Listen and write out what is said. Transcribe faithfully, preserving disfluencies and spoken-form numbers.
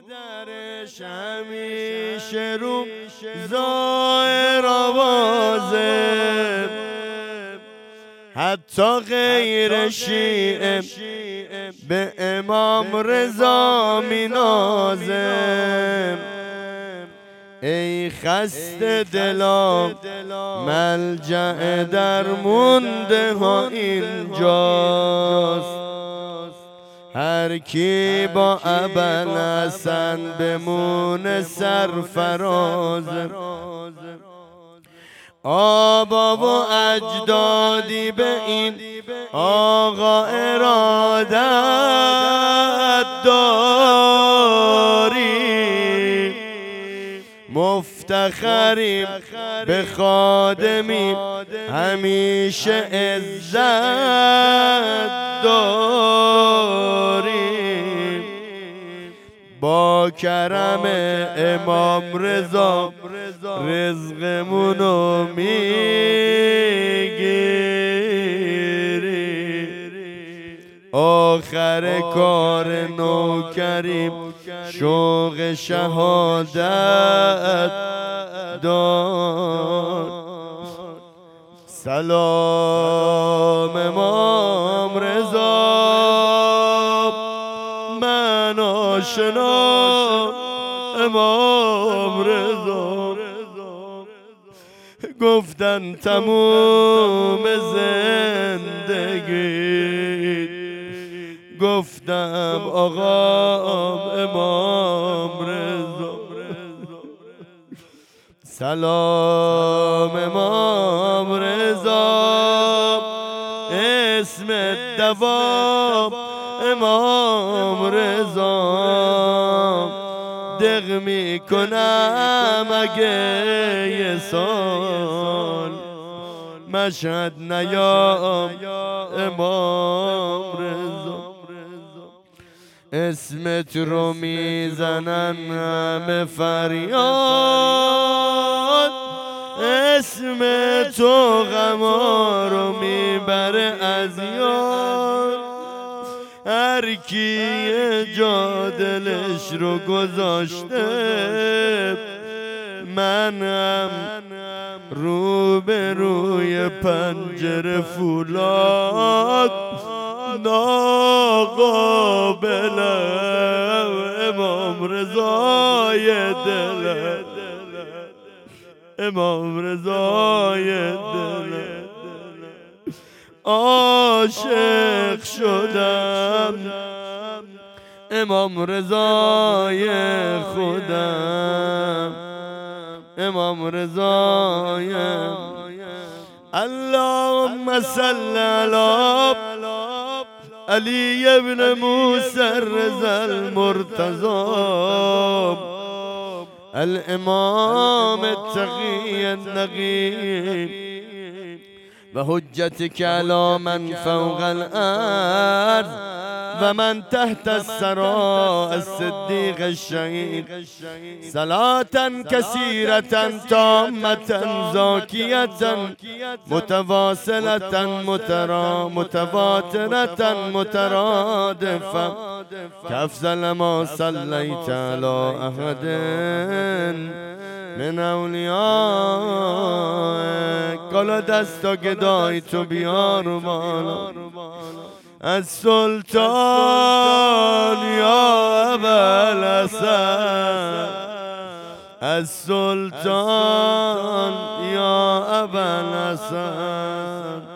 درش همیشه رو ظاهر آوازه، حتی غیر شیعه به امام رضا می نازه. ای خسته دلا ملجأ درمونده ها اینجاست، هر کی با ابوالحسن بمونه سرفرازه. آبا و اجدادی به این آقا ارادت داریم، مفتخریم به خادمی همیشه عزت داریم. با کرم امام رضا رزقمونو میگیریم، آخر کار نوکریم شوق شهادت دار. سلام امام رضا من آشنا، امام رضا گفتن تموم زندگی، گفتم آقا امام رضا. سلام امام رضا اسم دوام، امام رضا دق می کنم اگه یه سال مشهد نیام، امام رضا اسمت رو میزنن همه فریاد، اسم تو غما رو میبره از یاد. هر کی جا دلش رو گذاشته منم رو به روی پنجره فولاد ناقابله، امام رضای دل، امام رضای دل. عاشق شدم امام رضای خودم، امام رضای. اللهم صل علی علی ابن موسی الرضا المرتضی الامام التقی النقی و حجتك على من فوق الارض و من تحت الثرى الصديق الشهيد. صلاة كثيرة تامة زاكية متواصلة متواترة مترادفة كأفضل ما صليت على أحد من اولیاء. کالا دستا گدای تو بیار بالا از سلطان یا ابوالحسن، از سلطان یا ابوالحسن.